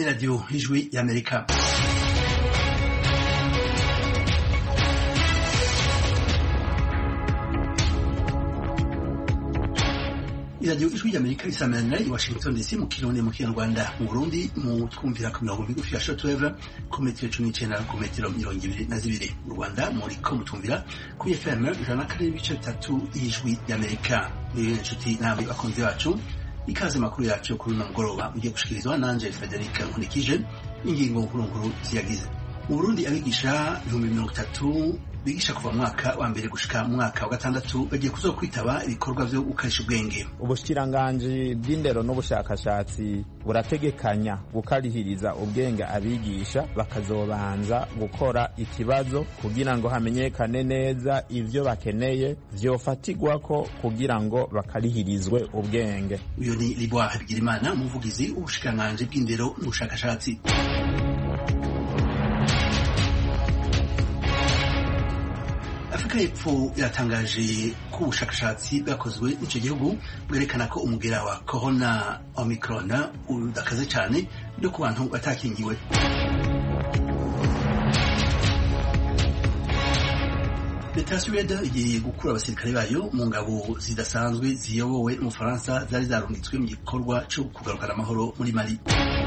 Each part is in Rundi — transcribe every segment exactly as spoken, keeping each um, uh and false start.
ni radio Ijwi y'Amerika. iradiyo Ijwi y'Amerika isamanira i Washington D C mu Kirundi mu Kinyarwanda, mu Burundi mu twumvira ku mirongo migufi ya shortwave ku metero cumi n'icenda ku metero mirongo ibiri na zibiri. Mu Rwanda muriko mutwumvira ku F M ijana na kane n'ibice bitatu y'Ijwi y'Amerika. Ni inshuti namwe bakunzi bacu, ikaze makuru yacu kuri uno mugoroba mugiye gushikirizwa nanje Frederic Nkulikije. Ingingo nkuru nkuru ziyagize: mu Burundi abigisha ibihumbi mirongo itatu bigisha kuva mwaka wa mbere gushika mwaka wa gatandatu bagiye kuzokwitaba ibikorwa vyo gukarisha ubwenge. Ubushikiranganji bw'indero n'ubushakashatsi burategekanya gukarihiriza ubwenge abigisha bakazobanza gukora ikibazo kugira ngo hamenyekane neza ivyo bakeneye vyofatirwako kugira ngo bakarihirizwe ubwenge. Uyo ni Libwa Habigirimana, umuvugizi w'ubushikiranganji bw'indero n'ubushakashatsi. Afrika y'Epfo yatangaje ko ubushakashatsi bwakozwe n'ico gihugu bwerekana ko umugera wa corona Omicron udakaze cyane no ku bantu batakingiwe. Leta ya Suède igiye gukura abasirikare bayo mu ngabo zidasanzwe ziyobowe n'Ubufaransa zari zarungitswe mu gikorwa cyo kugarukana amahoro muri Mali.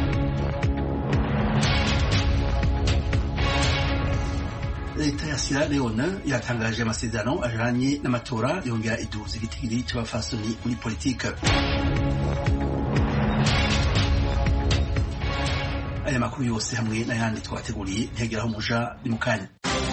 Leta ya Sierra Leone yatangaje amasezerano ajanye n'amatora yongera iduza igitigiri c'abafasoni muri politika. Aya makuru yose hamwe n'ayandi twateguriye ntegeraho muja ni mukanya.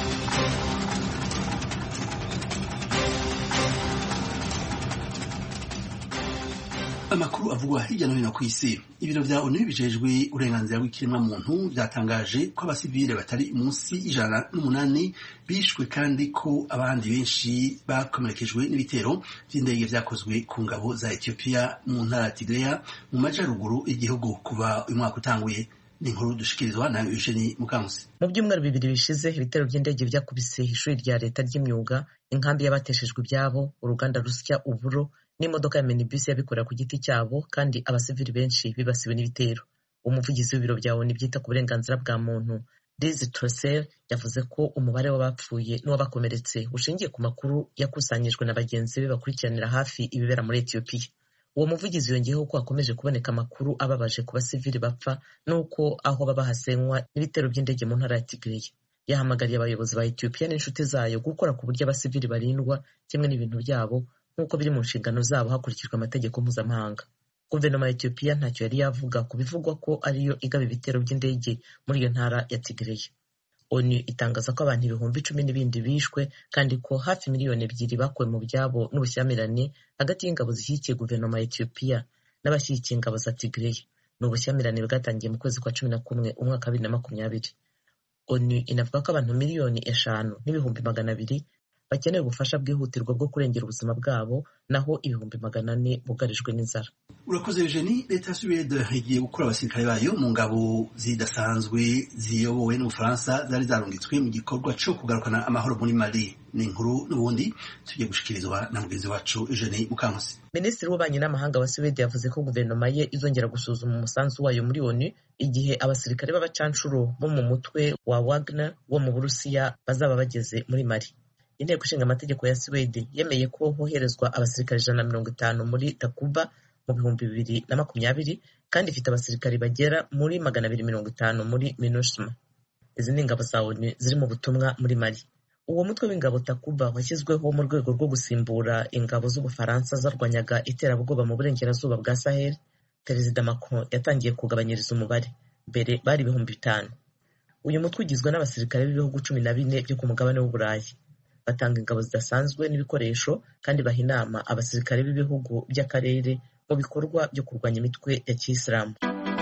Amakuru avugwa hirya no hino ku isi. Ibiro vya O N U bijejwe uburenganzira bw'ikiremwa muntu vyatangaje ko abasivile batari munsi ijana n'umunani bishwe kandi ko abandi benshi bakomerekejwe n'ibitero vy'indege vyakozwe ku ngabo za Ethiopia mu ntara ya Tigray mu majaruguru igihugu kuva uyu mwaka utanguye. Ni inkuru dushikirizwa na Eugenie Mukankusi. Mu byumweru bibiri bishize ibitero by'indege vyakubise ishuri rya leta ry'imyuga, inkambi y'abateshejwe ibyabo, uruganda rusya uburo n'imodoka ya minibus yabikorera ku giti cyabo, kandi abasivili benshi bibasiwe n'ibitero. Umuvugizi w'ibiro bya O N U byita ku burenganzira bwa muntu Liz Trussell yavuze ko umubare w'abapfuye n'uwabakomeretse ushingiye ku makuru yakusanyijwe na bagenzi be bakurikiranira hafi ibibera muri Ethiopia. Uwo muvugizi yongeyeho ko hakomeje kuboneka amakuru ababaje ku basivili bapfa n'uko aho baba hasenywa n'ibitero by'indege mu ntara ya Tigray. Yahamagariye abayobozi ba Ethiopia n'inshuti zayo gukora ku buryo abasivili barindwa kimwe n'ibintu byabo nk'uko biri mu nshingano zabo hakurikijwe amategeko mpuzamahanga. Guverinoma ya Ethiopia ntacyo yari yavuga ku bivugwa ko ariyo igaba ibitero by'indege muri iyo ntara ya Tigray. O N U itangaza ko abantu ibihumbi icumi n'ibindi bishwe kandi ko hafi miliyoni ebyiri bakuwe mu byabo n'ubushyamirane hagati y'ingabo zishyigikiye guverinoma ya Ethiopia n'abashyigikiye ingabo za Tigray. Ni ubushyamirane bwatangiye mu kwezi kwa cumi na kumwe umwaka wa bibiri na makumyabiri. O N U inavuga ko abantu miliyoni eshanu n'ibihumbi magana abiri bakeneye ubufasha bwihutirwa bwo kurengera ubuzima bwabo, naho ibihumbi magana ane bugarijwe n'inzara. Urakoze Eugenie. Leta ya Suède igiye gukura abasirikare bayo mu ngabo zidasanzwe ziyobowe n'Ubufaransa zari zarungitswe mu gikorwa cyo kugarukana amahoro muri Mali. Ni inkuru n'ubundi tugiye gushikirizwa na mugenzi wacu Eugenie Mukankusi. Minisitiri w'ububanyi n'amahanga wa Suède yavuze ko guverinoma ye izongera gusuzuma umusanzu wayo muri O N U igihe abasirikare b'abacanshuro bo mu mutwe wa Wagner wo mu Burusiya bazaba bageze muri Mali. Inteko ishinga amategeko ya Suède yemeye ko hoherezwa abasirikare ijana na mirongo itanu muri Takuba mu bihumbi bibiri na makumyabiri, kandi ifite abasirikare bagera muri magana abiri mirongo itanu muri MINUSMA. Izi ni ingabo za O N U ziri mu butumwa muri Mali. Uwo mutwe w'ingabo Takuba washyizweho mu rwego rwo gusimbura ingabo z'Ubufaransa zarwanyaga iterabwoba mu burengerazuba bwa Sahel. Perezida Macron yatangiye kugabanyiriza umubare, mbere bari ibihumbi bitanu. Uyu mutwe ugizwe n'abasirikare b'ibihugu cumi na bine byo ku mugabane w'Uburayi. Batanga ingabo zidasanzwe n'ibikoresho kandi baha inama abasirikare b'ibihugu by'akarere mu bikorwa byo kurwanya imitwe ya Kiyisilamu.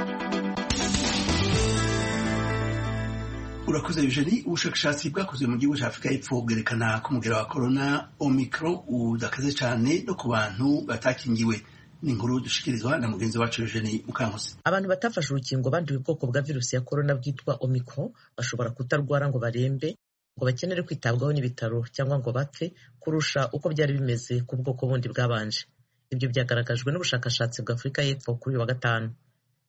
Urakoze Eugenie. Ubushakashatsi bwakozwe mu gihugu cya Afrika y'Epfo bwerekana ko umugera wa corona Omicron udakaze cyane no ku bantu batakingiwe. Ni inkuru dushikirizwa na mugenzi wacu Eugenie Mukankusi. Abantu batafashe urukingo banduye ubwoko bwa virusi ya corona bwitwa Omicron bashobora kutarwara ngo barembe, ngo bakenere kwitabwaho n'ibitaro cyangwa ngo bapfe kurusha uko byari bimeze ku bwoko bundi bwabanje. Ibyo byagaragajwe n'ubushakashatsi bwa Afrika y'Epfo kuri wa gatanu.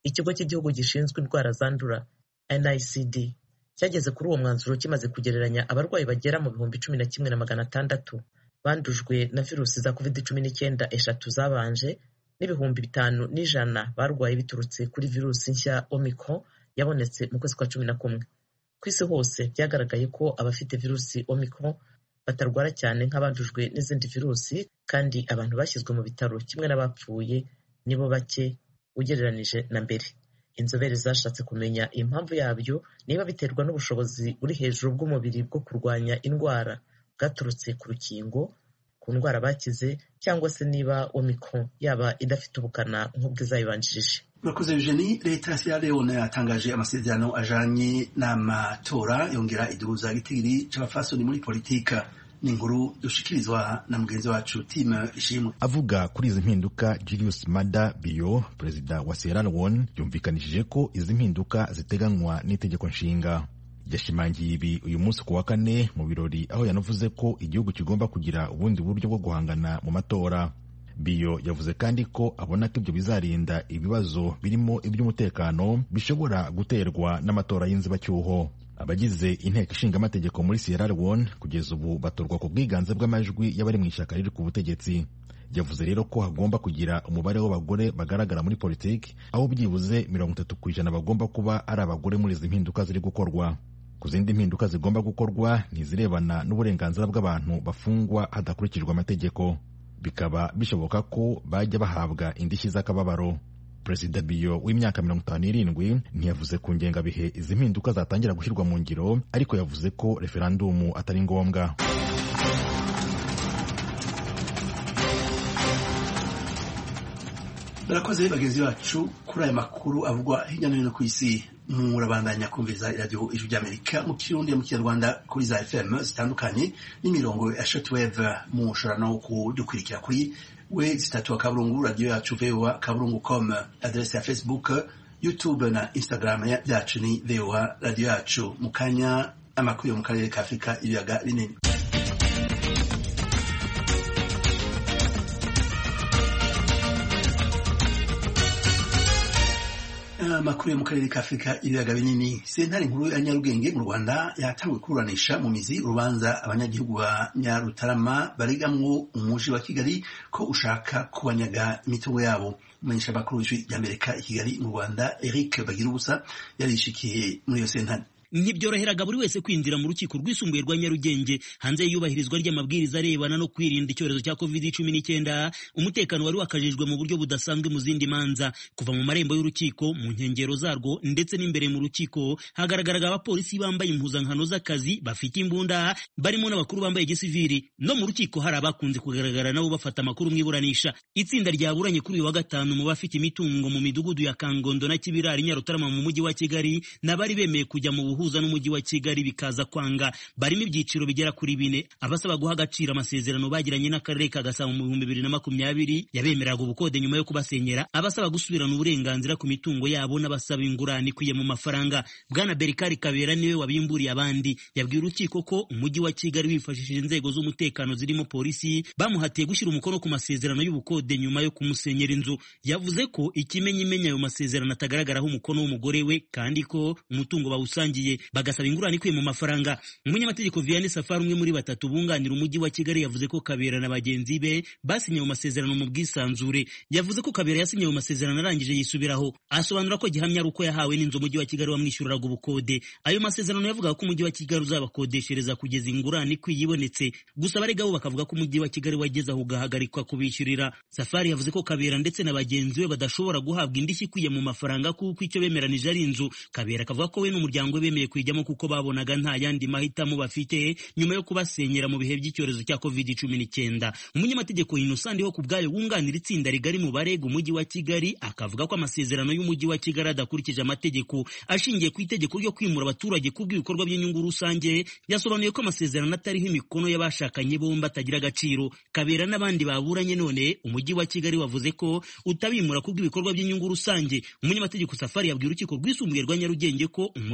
ikigo cy'igihugu gishinzwe indwara zandura N I C D cyageze kuri uwo mwanzuro kimaze kugereranya abarwayi bagera mu bihumbi cumi na kimwe na magana atandatu bandujwe na virusi za covid cumi n'icyenda eshatu zabanje n'ibihumbi bitanu n'ijana barwaye biturutse kuri virusi nshya Omicron yabonetse mu kwezi kwa cumi na kumwe. Ku isi hose byagaragaye ko abafite virusi Omicron batarwara cyane nk'abandujwe n'izindi virusi, kandi abantu bashyizwe mu bitaro kimwe n'abapfuye nibo bake ugereranije na mbere. Inzobere zashatse kumenya impamvu yabyo, niba biterwa n'ubushobozi buri hejuru bw'umubiri bwo kurwanya indwara bwaturutse ku rukingo ku ndwara bakize, cyangwa se niba Omicron yaba idafite ubukana nk'ubwizayibanjirije. Murakoze Eugenie. Leta ya Sierra Leone yatangaje amasezerano ajanye n'amatora yongera iduruza igitigiri c'abafasoni muri politika. Ni inkuru dushikirizwa na mugenzi wacu Tim Ishimwe. Avuga kuri izi mpinduka, Julius Maada Bio, perezida wa Sierra Leone, yumvikanishije ko izi mpinduka ziteganywa n'itegeko nshinga. Yashimangiye ibi uyu munsi ku wa kane mu birori, aho yanavuze ko igihugu kigomba kugira ubundi buryo bwo guhangana mu matora. Bio yavuze kandi ko abona ko ibyo bizarinda ibibazo birimo iby'umutekano bishobora guterwa n'amatora y'inzibacyuho. Abagize inteko ishinga amategeko muri Sierra Leone kugeza ubu batorwa ku bwiganze bw'amajwi y'abari mu ishyaka riri ku butegetsi. Yavuze rero ko hagomba kugira umubare w'abagore bagaragara muri politiki, aho byibuze mirongo itatu ku ijana bagomba kuba ari abagore muri izi mpinduka ziri gukorwa. Ku zindi mpinduka zigomba gukorwa ntizirebana n'uburenganzira bw'abantu bafungwa hadakurikijwe amategeko. Bikaba bishoboka ko bajya bahabwa indishyi z'akababaro. Perezida Bio w'imyaka mirongo itanu n'irindwi ntiyavuze ku ngengabihe izi mpinduka zatangira gushyirwa mu ngiro, ariko yavuze ko referandumu atari ngombwa. Barakoze bagenzi bacu kuri aya makuru avugwa hirya no hino ku isi. Murabandanya kumviza radio Ijwi ry'Amerika mu Kirundi mu Kinyarwanda kuri za F M zitandukanye n'imirongo ya shortwave. Mushobora no kudukurikira kuri we zitatu akaburungu radio yacu V O A kaburungu com. Adresse ya Facebook, YouTube na Instagram yacu ni V O A radio yacu. Mukanya amakuru yo mu karere ka Afrika ibiyaga binini. Amakuru yo mu karere ka Afrika ibiyaga binini. Sentare nkuru ya Nyarugenge mu Rwanda yatanguye kuburanisha mu mizi urubanza abanyagihugu ba Nyarutarama barigamwo umuji wa Kigali ko ushaka kubanyaga imitungo yabo. Umumenyesha makuru w'Ijwi ry'Amerika i Kigali mu Rwanda Eric Bagirubusa yarishikiye muri iyo sentare. Ntibyoroheraga buri wese kwinjira mu rukiko rwisumbuye rwa Nyarugenge hanze y'iyubahirizwa ry'amabwiriza arebana no kwirinda icyorezo cya covid cumi n'icyenda. Umutekano wari wakajijwe mu buryo budasanzwe mu zindi manza. Kuva mu marembo y'urukiko, mu nkengero zarwo ndetse n'imbere mu rukiko hagaragaraga abapolisi bambaye impuzankano z'akazi bafite imbunda, barimo n'abakuru bambaye gisivili. No mu rukiko hari abakunze kugaragara nabo bafata amakuru mu iburanisha. Itsinda ryaburanye kuri uyu wa gatanu mu bafite imitungo mu midugudu ya Kangondo na Kibirari Nyarutarama mu mujyi wa Kigali n'abari bemeye kujya mu buhuza n'umujyi wa Kigali bikaza kwanga. Barimo ibyiciro bigera kuri bine. Abasaba guha agaciro amasezerano bagiranye n'akarere ka Gasabo mu bihumbi bibiri na makumyabiri yabemereraga ubukode nyuma yo kubasenyera, abasaba gusubirana uburenganzira ku mitungo yabo n'abasaba ingurane ikwiye mu mafaranga. Bwana Berikari Kabera niwe wabimburiye abandi, yabwiye urukiko ko umujyi wa Kigali wifashishije inzego z'umutekano zirimo polisi bamuhatiye gushyira umukono ku masezerano y'ubukode nyuma yo kumusenyera inzu. Yavuze ko ikimenyimenya ayo masezerano atagaragaraho umukono w'umugore we kandi ko umutungo bawusangiye, bagasaba ingurane ikwiye mu mafaranga. Umunyamategeko Vianney Safari, umwe muri batatu bunganira umujyi wa Kigali, yavuze ko Kabera na bagenzi be basinye mu masezerano mu bwisanzure. Yavuze ko Kabera yasinye mu masezerano arangije yisubiraho. Asobanura ko gihamya ari uko yahawe n'inzu umujyi wa Kigali wamwishyuriraga ubukode. Ayo masezerano yavugaga ko umujyi wa Kigali uzabakodeshereza kugeza ingurane ikwiye ibonetse. Gusa abarega bo bakavuga ko umujyi wa Kigali wageze aho ugahagarikwa kubishyurira. Safari yavuze ko Kabera ndetse na bagenzi be badashobora guhabwa indishyi ikwiye mu mafaranga kuko icyo bemeranije ari inzu. Kabera akavuga ko we n'umuryango we bemeye kwijyamo kuko babonaga nta yandi mahitamo bafite nyuma yo kubasenyera mu bihe by'icyorezo cya covid cumi n'icyenda. Umunyamategeko Innocent ho kubwayo wunganira itsinda rigari mu barega umujyi wa Kigali akavuga ko amasezerano y'umujyi wa Kigali adakurikije amategeko ashingiye ku itegeko ryo kwimura abaturage kubw'ibikorwa by'inyungu rusange. Yasobanuye ko amasezerano atariho imikono y'abashakanye bombi atagira agaciro. Kabera n'abandi baburanye none umujyi wa Kigali wavuze ko utabimura kubw'ibikorwa by'inyungu rusange. Umunyamategeko Safari yabwiye urukiko rwisumbuye rwa Nyarugenge ko umujyi wa Kigali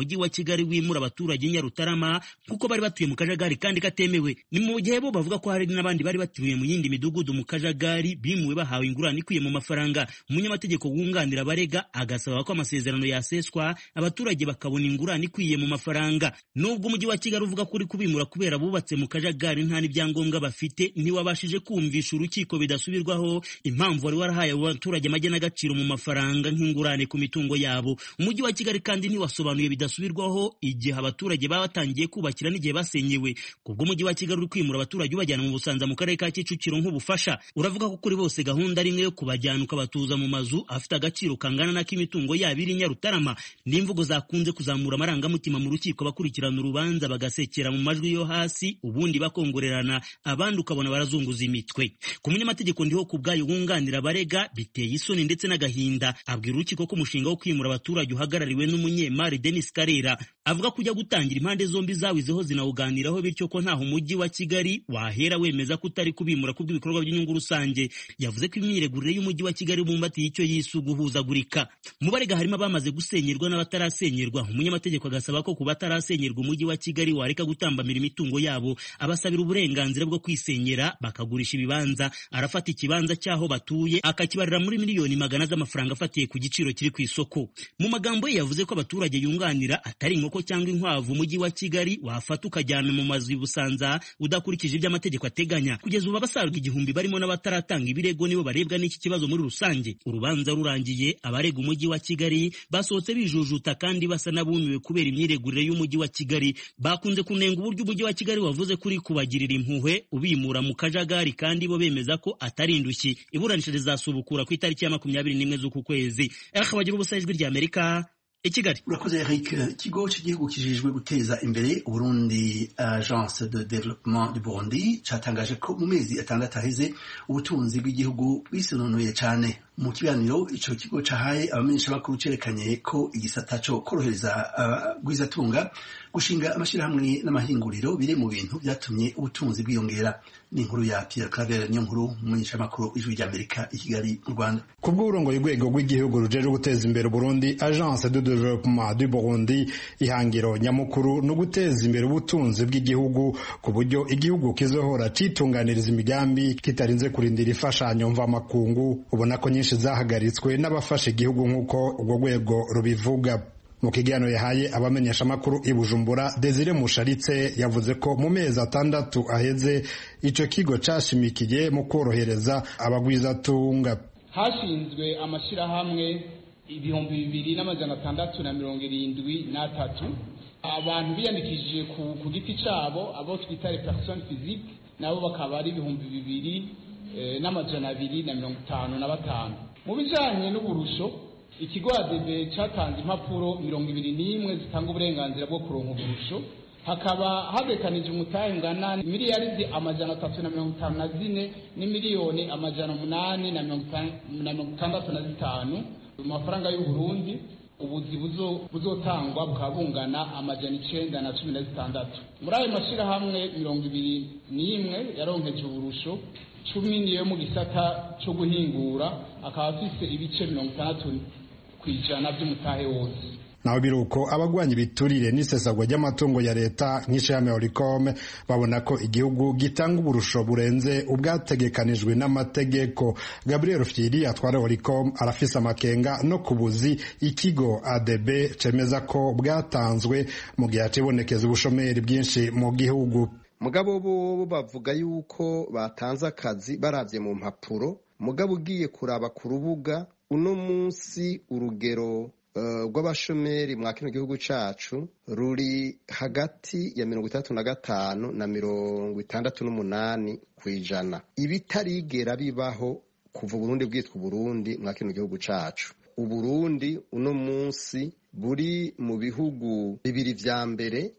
Kigali wimura abaturage Nyarutarama kuko bari batuye mu kajagari kandi katemewe. Ni mu gihe bo bavuga ko hari n'abandi bari batuye mu yindi midugudu mu kajagari bimuwe bahawe ingurane ikwiye mu mafaranga. Umunyamategeko wunganira abarega agasaba ko amasezerano yaseswa abaturage bakabona ingurane ikwiye mu mafaranga. Nubwo umujyi wa Kigali uvuga kuri kubimura kubera bubatse mu kajagari nta n'ibyangombwa bafite, ntiwabashije kumvisha urukiko bidasubirwaho impamvu wari warahaye abaturage amagena agaciro mu mafaranga nk'ingurane ku mitungo yabo. Umujyi wa Kigali kandi ntiwasobanuye bidasubirwaho igihe abaturage batangiye kubakira n'igihe basenyewe. Kubwo umujyi wa Kigali uri kwimura abaturage ubajyana mu Busanza mu karere ka Kicukiro nk'ubufasha, uravuga ko kuri bose gahunda rimwe yo kubajyana ukabatuza mu mazu afite agaciro kangana na k'imitungo yabo iri Nyarutarama. N'imvugo zakunze kuzamura amarangamutima mu rukiko bakurikirana urubanza bagasekera mu majwi yo hasi ubundi bakongorerana, abandi ukabona barazunguza imitwe. Ku munyamategeko ndiho kubgayo wunganira abarega biteye isoni ndetse n'agahinda, abwira urukiko ko umushinga wo kwimura abaturage uhagarariwe n'umunyemari Denis Karera avuga kujya gutangira impande zombi zawizeho zinawuganiraho, bityo ko ntaho umujyi wa Kigali wahera wemeza ko utari kubimura kubw'ibikorwa by'inyungu rusange. Yavuze ko imyiregurire y'umujyi wa Kigali bumbatiye icyo yisu guhuzagurika. Mu barega harimo abamaze gusenyerwa n'abatarasenyerwa. Umunyamategeko agasaba ko ku batarasenyerwa umujyi wa Kigali wareka gutambamira imitungo yabo, abasabira uburenganzira bwo kwisenyera bakagurisha ibibanza. Arafata ikibanza cyaho batuye akakibarira muri miliyoni magana z'amafaranga afatiye ku giciro kiri ku isoko. Mu magambo ye yavuze ko abaturage yunganira atari inkoko cyangwa inkwavu umujyi wa Kigali wafata ukajyana mu mazu y'Ubusanza udakurikije ibyo amategeko ateganya. Kugeza ubu abasaga igihumbi barimo n'abataratanga ibirego nibo barebwa n'iki kibazo muri rusange. Urubanza rurangiye abarega umujyi wa Kigali basohotse bijujuta kandi basa nabumiwe kubera imyiregurire y'umujyi wa Kigali. Bakunze kunenga uburyo umujyi wa Kigali wavuze kuri kubagirira impuhwe ubimura mu kajagari kandi bo bemeza ko atari indushyi. Iburanisha rizasubukura ku itariki ya makumyabiri n'imwe z'uku kwezi. Akabagira ubusa ijwi rya Amerika i Kigali. Urakoze Eric. Ikigo cy'igihugu kijejwe guteza imbere Burundi, Agence de Développement du Burundi, cyatangaje ko mu mezi atandatu aheze ubutunzi bw'igihugu bwisononuye cyane. Mu kiganiro ico kigo cahaye abamenyesha bakuru cerekanye ko igisata cyo korohereza abagwizatunga gushinga amashirahamwe n'amahinguriro biri mu bintu byatumye ubutunzi bwiyongera. Ni inkuru ya Pierre Claver niyo nkuru umumenyesha makuru ijwi rya Amerika i Kigali mu Rwanda. Kubwo urongo y'urwego rw'igihugu rujeje guteza imbere Burundi, Agence de Développement du Burundi, ihangiro nyamukuru no guteza imbere ubutunzi bw'igihugu ku buryo igihugu kizohora citunganiriza imigambi kitarinze kurindira ifashanyo mva makungu. Ubona ko nyinshi zahagaritswe n'abafashe igihugu nk'uko urwo rwego rubivuga. Mu kiganiro yahaye abamenyesha makuru i Bujumbura, Desire Musharitse yavuze ko mu mezi atandatu aheze ico kigo cashimikiye mu korohereza abagwizatunga. Hashinzwe amashirahamwe ibihumbi bibiri n'amajana atandatu na mirongo irindwi n'atatu. Abantu biyandikishije ku, ku giti cabo abo twita les personnes physiques nabo bakaba ari ibihumbi bibiri e, n'amajana abiri na mirongo itanu na batanu. Mu bijanye n'uburusho, ikigo A D B cyatanze impapuro mirongo ibiri n'imwe zitanga uburenganzira bwo kuronka uburusho. Hakaba habekanije umutahe ungana miliyaridi amajana atatu na mirongo itanu na zine n'imiliyoni amajana umunani na mirongo itandatu na zitanu mu mafaranga y'u Burundi. Ubuzi buzotangwa bukaba bungana amajana icenda na cumi na zitandatu. Muri ayo mashirahamwe mirongo ibiri n'imwe yaronkeje uburusho, cumi niyo mu gisata cyo guhingura akaba afise ibice mirongo itandatu kw'ijana by'umutahe wose. Naho biruko abagwanya ibiturire n'isesagwa ry'amatungo ya leta nk'ishami Oricom babona ko igihugu gitanga uburusho burenze ubwategekanijwe n'amategeko. Gabriel Fieri atwara Oricom arafise amakenga no kubuzi ikigo A D B cemeza ko bwatanzwe mu gihe acibonekeza ubushomeri bwinshi mu gihugu. Mugabo bo bavuga yuko batanze akazi baravye mu mpapuro, mugabo ugiye kuraba ku rubuga uno munsi urugero rw'abashomeri mwa kino gihugu cacu ruri hagati ya mirongo itandatu na gatanu na mirongo itandatu n'umunani kw'ijana, ibitarigera bibaho kuva Burundi bwitwa Burundi mwa kino gihugu cacu. Uburundi uno munsi buri mu bihugu bibiri vya mbere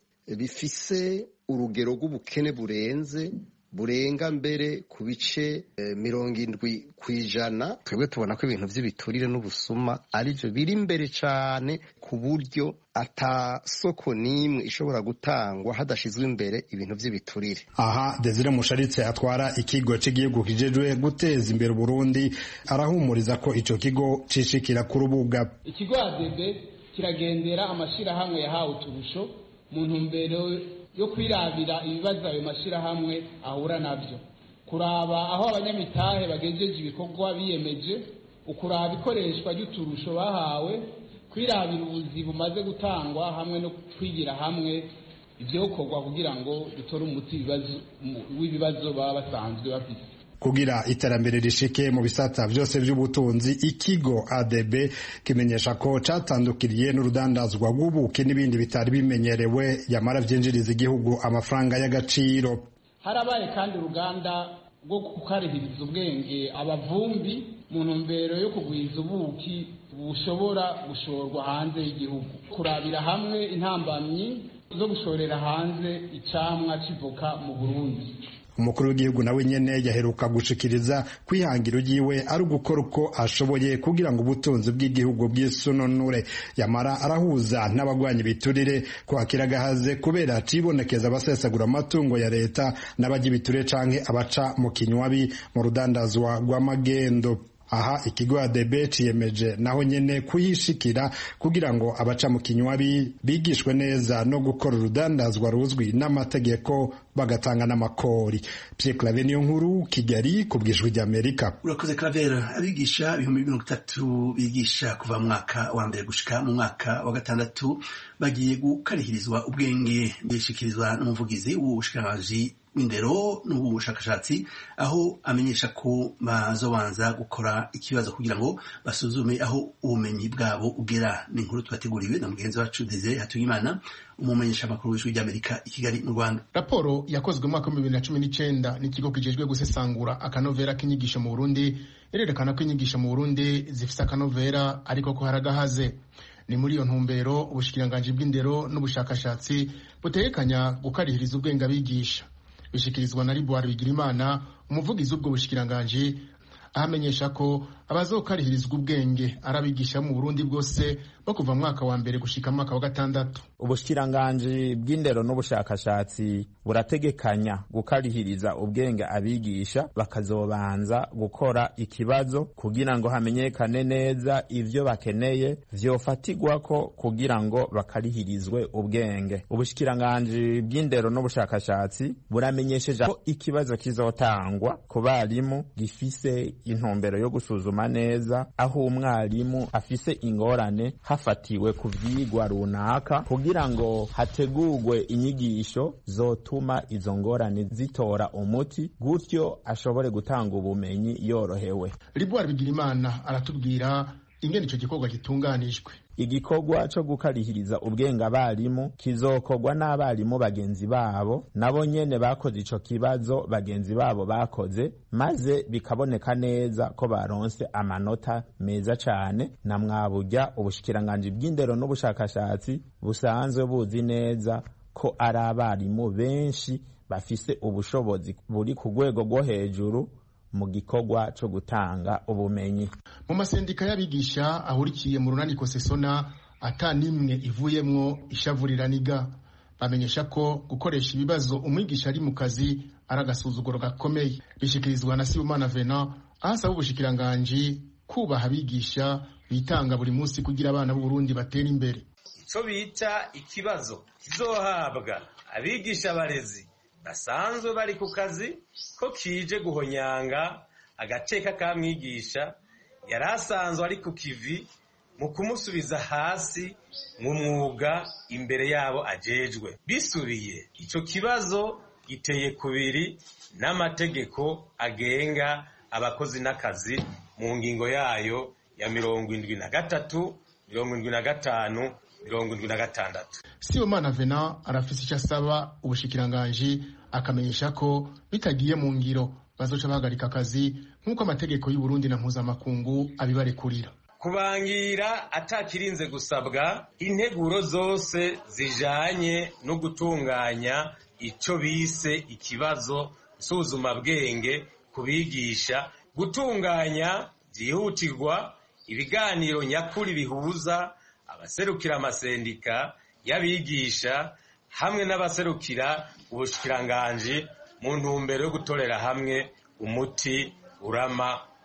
bifise urugero rw'ubukene burenze burenga mbere ku bice e, mirongo indwi kw'ijana. Twebwe tubona ko ibintu vy'ibiturire n'ubusuma arivyo biri imbere cane ku buryo ata soko nimwe ishobora gutangwa hadashizwe imbere ibintu vy'ibiturire. Aha Desire Musharitse atwara ikigo cy'igihugu kijejwe guteza imbere Burundi arahumuriza ko ico kigo cishikira ku rubuga. Ikigo A D B kiragendera amashirahamwe yahawe uturusho mu ntumbero yo kwirabira ibibazo ayo mashirahamwe ahura navyo, kuraba aho abanyamitahe bagejeje ibikorwa biyemeje, ukuraba ikoreshwa ry'uturusho bahawe, kwirabira ubuzi bumaze gutangwa hamwe no kwigira hamwe ivyokorwa kugira ngo dutore umuti w'ibibazo baba basanzwe bafite. Kugira iterambere rishike mu bisata vyose vy'ubutunzi, ikigo A D B kimenyesha ko catandukiriye n'urudandazwa rw'ubuki n'ibindi bitari bimenyerewe yamara vyinjiriza igihugu amafaranga y'agaciro. Harabaye kandi uruganda rwo kukarihiriza ubwenge abavumbi mu ntumbero yo kugwiza ubuki bushobora gushorwa hanze y'igihugu, kurabira hamwe intambamyi zo gushorera hanze icamwa civoka mu Burundi. Umukuru w'igihugu nawe nyene yaheruka gushikiriza kwihangiro ryiwe ari ugukora uko ashoboye kugira ngo ubutunzi bw'igihugu bw'isununure, yamara arahuza n'abagwanya ibiturire kwakira gahaze kubera cibonekeza abasesagura amatungo ya leta n'abajya ibiturire canke abaca mu kinywabi mu rudandazwa rw'amagendo. Aha ikigo A D B ciyemeje naho nyene kuyishikira kugira ngo abaca mu kinywabi bigishwe neza no gukora urudandazwa ruzwi n'amategeko bagatanga n'amakori. Pierre Claver niyo nkuru, Kigali ku bw'ijwi ry'Amerika. Urakoze Claver. Abigisha ibihumbi mirongo itatu bigisha kuva mu mwaka wa mbere gushika mu mwaka wa gatandatu bagiye gukarihirizwa ubwenge, bishikirizwa n'umuvugizi w'ubushikiranganji w'indero n'ubushakashatsi, aho amenyesha ko bazobanza gukora ikibazo kugira ngo basuzume aho ubumenyi bwabo ugera. Ni inkuru twateguriwe na mugenzi wacu Desire Hatuyimana, umumenyesha makuru w'ijwi ry'Amerika i Kigali mu Rwanda. Raporo yakozwe mu mwaka wa bibiri na cumi n'icenda n'ikigo kijejwe gusesangura akanovera k'inyigisho mu Burundi irerekana ko inyigisho mu Burundi zifise akanovera ariko ko haragahaze. Ni muri iyo ntumbero ubushikiranganji bw'indero n'ubushakashatsi butekanya gukarihiriza ubwenge abigisha. Bishikirizwa na Ribuard Bigirimana, umuvugizi w'ubwo bushikiranganji, ahamenyesha ko abazokarihirizwa ubwenge arabigisha mu Burundi bwose bo kuva mwaka wa mbere gushika mwaka wa gatandatu. Ubushikiranganji bw'indero n'ubushakashatsi burategekanya gukarihiriza ubwenge abigisha bakazobanza gukora ikibazo kugira ngo hamenyekane neza ivyo bakeneye vyofatirwako kugira ngo bakarihirizwe ubwenge. Ubushikiranganji bw'indero n'ubushakashatsi buramenyesheje ko ikibazo kizotangwa ku barimu gifise intumbero yo gusuzuma neza aho umwarimu afise ingorane hafatiwe ku vyigwa runaka kugira ngo hategurwe inyigisho zotuma izo ngorane zitora umuti, gutyo ashobore gutanga ubumenyi yorohewe. Ribuard Bigirimana aratubwira ingene ico gikorwa gitunganijwe. Igikorwa cyo gukarihiriza ubwenge abarimu kizokorwa n'abarimu bagenzi babo nabo nyene bakoze ico kibazo bagenzi babo bakoze, maze bikaboneka neza ko baronse amanota meza cane. Na mwaburya ubushikiranganji bw'indero n'ubushakashatsi busanzwe buzi neza ko ari abarimu benshi bafise ubushobozi buri ku rwego rwo hejuru mu gikorwa cyo gutanga ubumenyi. Mu masendika y'abigisha ahurikiye mu runaniko Sesona ata nimwe ivuyemwo ishavuriraniga, bamenyesha ko gukoresha ibibazo umwigisha ari mu kazi ari agasuzuguro gakomeye. Bishikirizwa na Sibomana Venant, ahasaba ubushikiranganji kubaha abigisha bitanga buri munsi kugira abana b'u Burundi batera imbere. Ico bita ikibazo kizohabwa abigisha barezi basanzwe bari ku kazi ko kije guhonyanga agateka ka mwigisha yari asanzwe ari ku kivi mu kumusubiza hasi mu mwuga imbere yabo ajejwe. Bisubiye ico kibazo giteye kubiri n'amategeko agenga abakozi n'akazi mu ngingo yayo ya mirongo indwi na gatatu, mirongo indwi na gatanu, mirongo indwi na gatandatu. Sibomana Venant arafise icyo asaba ubushikiranganji, akamenyesha ko bitagiye mu ngiro bazoca bahagarika akazi nk'uko amategeko y'u Burundi na mpuzamakungu abibarekurira. Kubangira atakirinze gusabwa integuro zose zijanye no gutunganya ico bise ikibazo nsuzuma bwenge kubigisha, gutunganya byihutirwa ibiganiro nyakuri bihuza abaserukira amasendika y'abigisha hamwe n'abaserukira ubushikiranganji mu ntumbero yo gutorera hamwe umuti urama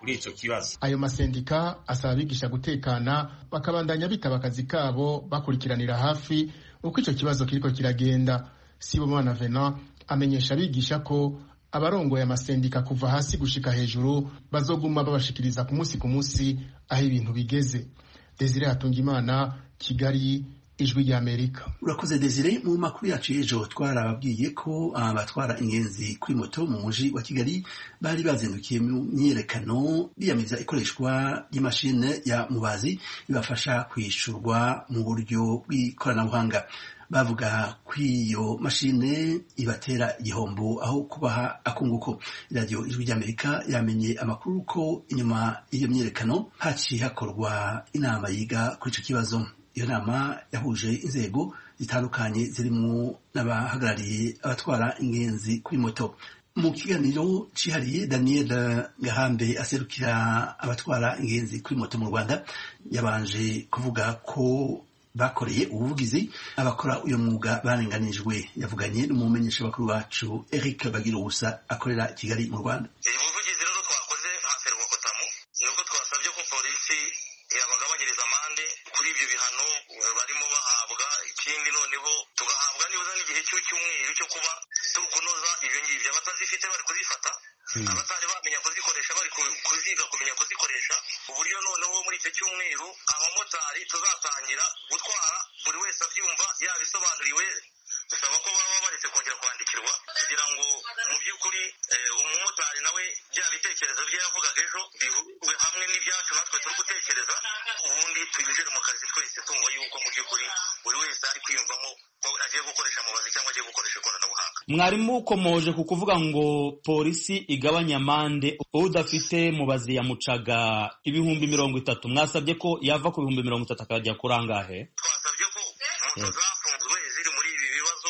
kuri ico kibazo. Ayo masendika asaba abigisha gutekana bakabandanya bitaba akazi kabo bakurikiranira hafi uko ico kibazo kiriko kiragenda. Sibomana Venant amenyesha abigisha ko abarongoye amasendika kuva hasi gushika hejuru bazoguma babashikiriza ku munsi ku munsi aho ibintu bigeze. Desire Hatungimana, Kigali, Ijwi rya Amerika. Urakoze Desire. Mu makuru yacu y'ejo twarababwiye ko abatwara ingenzi kuri moto mu muji wa Kigali bari bazindukiye mu myiyerekano biyamiza ikoreshwa y'imashine ya mubazi ibafasha kwishurwa mu buryo bw'ikoranabuhanga. Bavuga ko iyo mashine ibatera igihombo aho kubaha akunguko. Radio Ijwi rya Amerika yamenye amakuru ko inyuma y'iyo myiyerekano haciye hakorwa inama yiga kuri ico kibazo. Iyo nama yahuje inzego zitandukanye zirimo n'abahagarariye abatwara ingenzi kuri moto. Mu kiganiro cihariye, Daniel Gahambe aserukira abatwara ingenzi kuri moto mu Rwanda yabanje kuvuga ko bakoreye ubuvugizi abakora uyo mwuga barenganijwe. Yavuganye n'umumenyesha bakuru wacu Eric Bagiruwubusa akorera Kigali mu Rwanda. Ubuvugizi rero twakoze hafere mu Kotamu nuko twasabye ko polisi yabagabanyiriza amande kuri ibyo bihano barimo bahabwa. Ikindi noneho tugahabwa nibuza n'igihe cy'umweru cyo kuba turi kunoza ibyo ngibyo. Abatazifite bari kuzifata, abatari bamenya kuzikoresha bari kuziga kumenya kuzikoresha. Uburyo noneho muri icyo cyumweru abamotari tuzatangira gutwara buri wese abyumva yabisobanuriwe. Dusaba ko baba baretse kongera kwandikirwa kugira ngo mu by'ukuri umumotari nawe bya bitekerezo bye yavugaga ejo bihuwe hamwe n'ibyacu natwe turi gutekereza, ubundi twinjire mu kazi twese tumva yuko mu by'ukuri buri wese ari kwiyumvamo ko agiye gukoresha mubazi cyangwa agiye gukoresha ikoranabuhanga. Mwarimu ukomoje ku kuvuga ngo polisi igabanya amande udafite mubazi yamucaga ibihumbi mirongo itatu, mwasabye ko yava ku bihumbi mirongo itatu akajya kuri angahe? Twasabye ko moto zafunzwe ziri muri ibi bibazo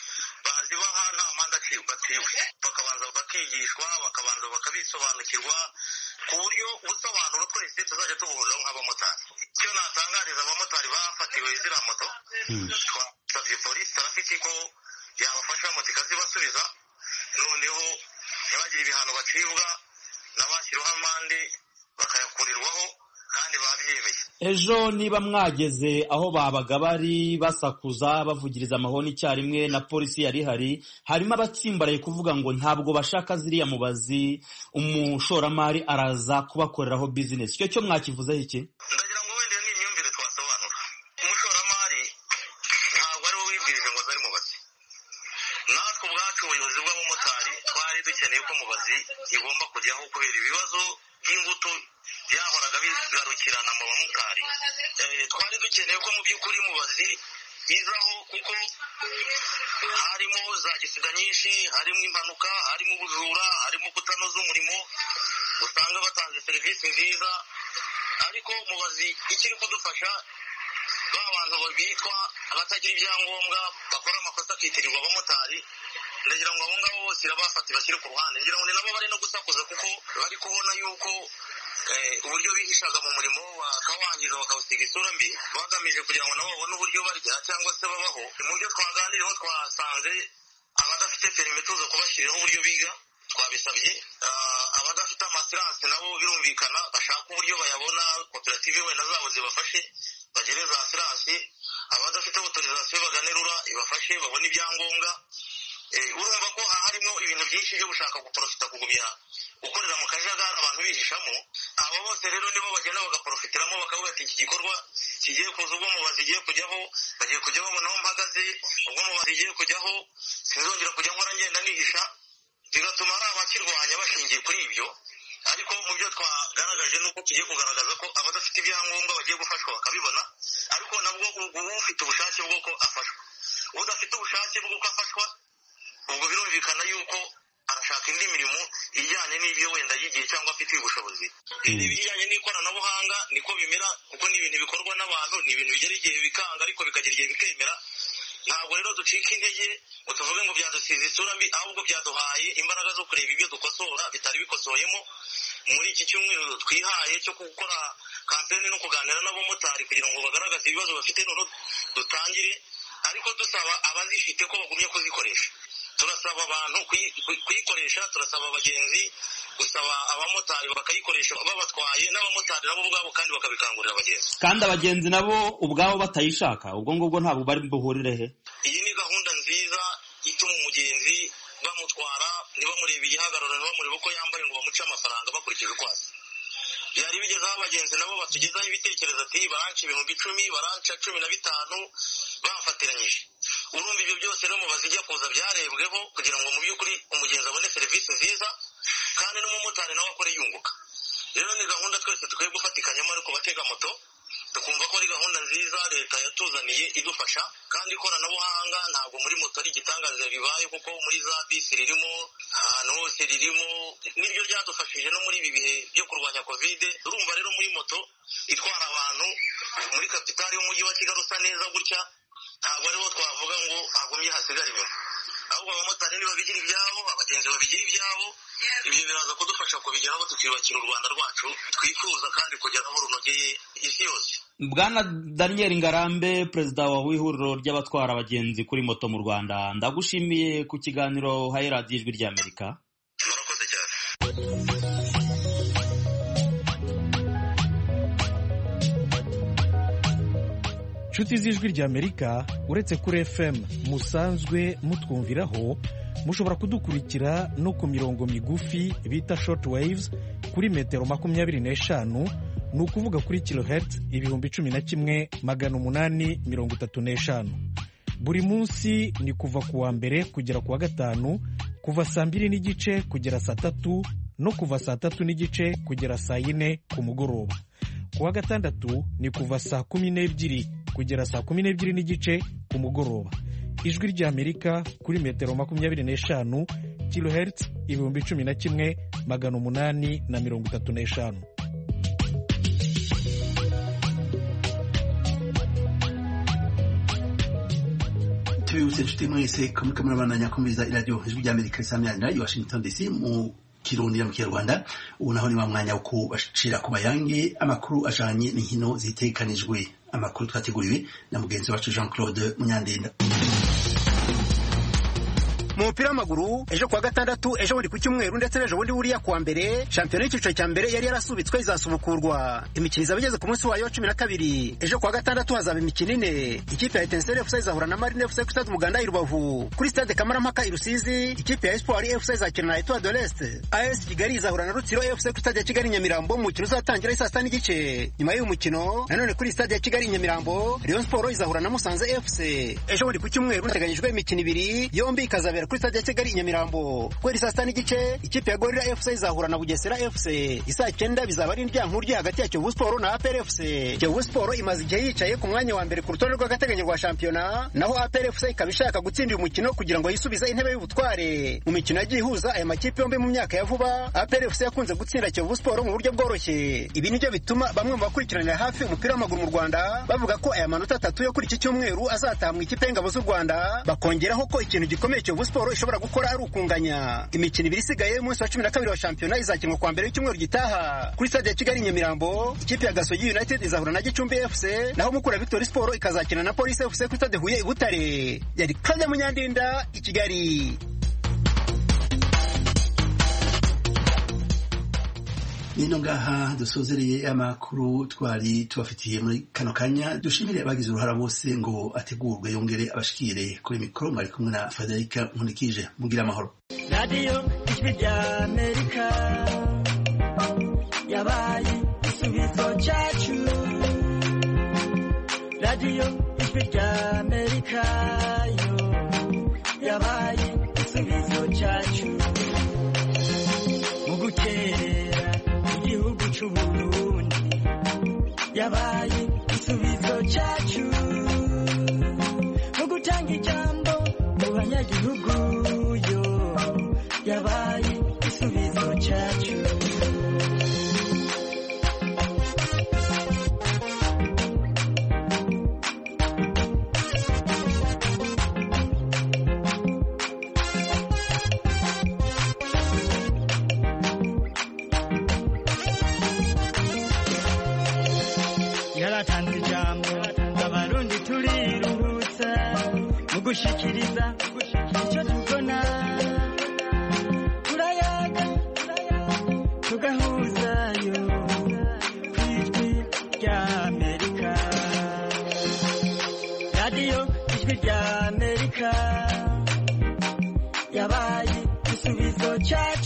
bazibaha nta manda batiwe, bakabanza bakigishwa, bakabanza bakabisobanukirwa ku buryo ubusobanuro twese tuzajya tubuhuriraho nk'abamotari. Icyo natangariza abamotari bafatiwe ziriya moto, twasabye polisi tarafiki ko yabafasha moto ikazibasubiza, noneho ntibagire ibihano bacibwa n'abashyiriweho amande bakayakurirwaho kandi babyemeye. Ejo niba mwageze aho babaga bari basakuza bavugiriza amahoni icyarimwe na polisi yari ihari, harimo abatsimbaraye kuvuga ngo ntabwo bashaka ziriya mubazi, umushoramari araza kubakoreraho business. Icyo cyo mwakivuzeho iki? Ndagira ngo wenda ni imyumvire twasobanura. Umushoramari ntabwo ari we wibwirije ngo zari mubazi. Natwe ubwacu ubuyobozi bw'abamotari twari dukeneye ko mubazi igomba kujyaho kubera ibibazo by'ingutu byahoraga bigarukirana mu bamotari. Twari dukeneye ko mu by'ukuri mubazi izaho kuko harimo za gisida nyinshi, harimo impanuka, harimo ubujura, harimo kutanoza umurimo, usanga batanze serivisi nziza, ariko mubazi ikiri kudufasha ba bantu bitwa abatagira ibyangombwa bakora amakosa akitirirwa abamotari. Ndagira ngo abo ngabo bose irabafata bashyire ku ruhande. Ngira ngo ni nabo bari no gusakuza kuko bari kubona yuko uburyo bihishaga mu murimo bakawangiza bakawusiga isura mbi bagamije kugira ngo nabo babone uburyo barya cyangwa se babaho. Mu byo twaganiriyeho twasanze abadafite perime tuza kubashyiriraho uburyo biga, twabisabye. Abadafite amasiranse nabo birumvikana bashaka uburyo bayabona, koperative wenda zabo zibafashe bagire za siranse. Abadafite autorisation baganerura ibafashe babone ibyangombwa. Urumva ko harimo ibintu byinshi byo gushaka guprofita kugumya gukorera mu kajagari abantu bihishamo. Abo bose rero nibo bagenda bagaprofitiramo bakavuga ati iki gikorwa kigiye kuza, ubwo mubazi igiye kujyaho bagiye kujya babona aho mpagaze, ubwo mubazi igiye kujyaho sinzongera kujya nkora ngenda nihisha, bigatuma hari abakirwanya bashingiye kuri ibyo. Ariko mu byo twagaragaje nuko tugiye kugaragaza ko abadafite ibyangombwa bagiye gufashwa bakabibona, ariko nabwo ubu ufite ubushake bw'uko afashwa. Udafite ubushake bw'uko afashwa ubwo birumvikana yuko arashaka indi mirimo ijyanye n'ibyo wenda yigiye cyangwa afite ubushobozi. Ibi bijyanye n'ikoranabuhanga niko bimera, kuko ni ibintu bikorwa n'abantu, ni ibintu bigera igihe bikanga ariko bikagira igihe bikemera. Ntabwo rero ducika intege ngo tuvuge ngo byadusize isura mbi, ahubwo byaduhaye imbaraga zo kureba ibyo dukosora bitari bikosoyemo muri iki cyumweru twihaye cyo gukora kampeni no kuganira n'abamotari kugira ngo bagaragaze ibibazo bafite, none dutangire, ariko dusaba abazifite ko bagumye kuzikoresha. Turasaba abantu kuyikoresha, turasaba abagenzi gusaba abamotari bakayikoresha babatwaye n'abamotari nabo ubwabo kandi bakabikangurira abagenzi kandi abagenzi nabo ubwabo batayishaka ubwo ngubwo ntabwo bari buhurire he. Iyi ni gahunda nziza ituma umugenzi bamutwara ntibamurebe igihagararo ntibamurebe uko yambaye ngo bamuce amafaranga bakurikije uko asa. Byari bigezeho abagenzi nabo batugezaho ibitekerezo ati baranca ibihumbi icumi baranca cumi na bitanu bafatiranyije. Urumva ibyo byose rero mubazi ijya kuza byarebweho kugira ngo mu by'ukuri umugenzi abone serivisi nziza kandi n'umumotari nawe akore yunguka. Rero ni gahunda twese tukwiye gufatikanyamo ariko batega moto tukumva ko ari gahunda nziza leta yatuzaniye idufasha kandi ikoranabuhanga ntabwo muri moto ari igitangaza bibaye kuko muri za bisi ririmo ahantu hose ririmo niryo ryadufashije no muri ibi bihe byo kurwanya covid. Urumva rero muri moto itwara abantu muri kapitali y'umujyi wa Kigali usa neza gutya ntabwo ariho twavuga ngo hagumye hasigara inyuma, ahubwo abamotari niba bigira ibyabo abagenzi babigira ibyabo. Ibyo biraza kudufasha kubigeraho tukiyubakira u Rwanda rwacu twifuza kandi kugeraho runogeye isi yose. Bwana Daniel Ngarambe, perezida w'ihuriro ry'abatwara abagenzi kuri moto mu Rwanda, ndagushimiye ku kiganiro haye radiyo Ijwi ry'Amerika. Murakoze cyane. Inshuti z'Ijwi ry'Amerika uretse kuri F M musanzwe mutwumviraho, mushobora kudukurikira no ku mirongo migufi bita short waves kuri metero makumyabiri n'eshanu, ni ukuvuga kuri kilohertz ibihumbi cumi na kimwe magana umunani mirongo itatu n'eshanu. Buri munsi ni kuva ku wa mbere kugera ku wa gatanu, kuva saa mbiri n'igice kugera saa tatu no kuva saa tatu n'igice kugera saa yine ku mugoroba. Ku wa gatandatu ni kuva saa kumi n'ebyiri kugera saa kumi n'ebyiri n'igice ku mugoroba. Ijwi ry'Amerika kuri metero makumyabiri n'eshanu, kilohertz ibihumbi cumi na kimwe magana umunani na mirongo itatu n'eshanu. Tubibutse inshuti mwese ko muriko murabandanya kumviriza iradiyo Ijwi ry'Amerika isamirana i Washington D C mu Kirundi na mu Kinyarwanda. Ubu naho ni wa mwanya wo kubashira ku mayange amakuru ajanye n'inkino zitekanijwe, amakuru twateguriwe na mugenzi wacu Jean Claude Munyandinda. Mu mupira w'amaguru ejo kuwa gatandatu, ejo buri ku cyumweru ndetse n'ejo bundi buriya kuwa mbere, shampiyona y'icyiciro cya mbere yari yarasubitswe izasubukurwa. Imikino izaba igeze ku munsi wayo wa cumi na kabiri. Ejo kuwa gatandatu hazaba imikino ine. Ikipe ya Etincelle F C izahura na Marine F C ku stade Umuganda i Rubavu. Kuri stade Kamarampaka i Rusizi, ikipe ya Espoir F C izakina na Etoile de l'Est. A S Kigali izahura na Rutsiro F C ku stade ya Kigali Nyamirambo, mu mukino uzatangira saa sita n'igice. Nyuma y'uyu mukino nanone kuri stade ya Kigali Nyamirambo, Rayon Sport izahura na Musanze F C. Ejo buri ku cyumweru hateganyijwe imikino ibiri, yombi ikazabera kuri stade ya Kigali Nyamirambo. Kweri saa sita n'igice ikipe ya Gorilla F C izahura na Bugesera F C. Isaa cyenda bizaba ari indyankuru rya hagati ya Kiyovu Sport na A P R F C. Kiyovu Sport imaze igihe yicaye ku mwanya wa mbere ku rutonde rw'agateganyo rwa shampiyona, naho A P R F C ikaba ishaka gutsindira umukino kugira ngo yisubize intebe y'ubutware. Mu mikino yagiye ihuza aya makipe yombi mu myaka ya vuba, A P R F C yakunze gutsinda Kiyovu Sport mu buryo bworoshye. Ibi nibyo bituma bamwe mu bakurikiranira hafi umupira w'amaguru mu Rwanda bavuga ko aya manota atatu yo kuri iki cyumweru azatahamwa ikipe y'ingabo z'u Rwanda, bakongeraho ko ikintu gikomeye Kiyovu Sport ishobora gukora ari ukunganya. Imikino ibiri isigaye y'umunsi wa cumi na kabiri wa shampiyona izakinwa kwa mbere y'icyumweru gitaha. Kuri stade ya Kigali Nyamirambo, ikipe ya Gasogi United izahura na Gicumbi F C, naho Mukura Victory Sport ikazakina na Police F C kuri stade Huye i Butare. Yari Claude Munyandinda i Kigali. Nino ngaha dusozereye amakuru twari tubafitiye muri kano kanya. Dushimire abagize uruhara bose ngo ategurwe yongere abashikire kuri mikoro. Mwari kumwe na Federica Nkunikije. Mugira amahoro. Radio Ijwi ry'Amerika yabaye igisubizo cyacu. Radio Ijwi ry'Amerika yo yabaye igisubizo cyacu. Mu gukera igihugu cy'u Burundi yabaye igisubizo cyacu. Mu gutanga ijambo mu banyagihugu yo yabaye igisubizo cyacu. Yaratanze ijambo abarundi turiruhutsa mu gushikiriza icyo tubona. Turayaga ijwi rya amerika yabaye igisubizo cyacu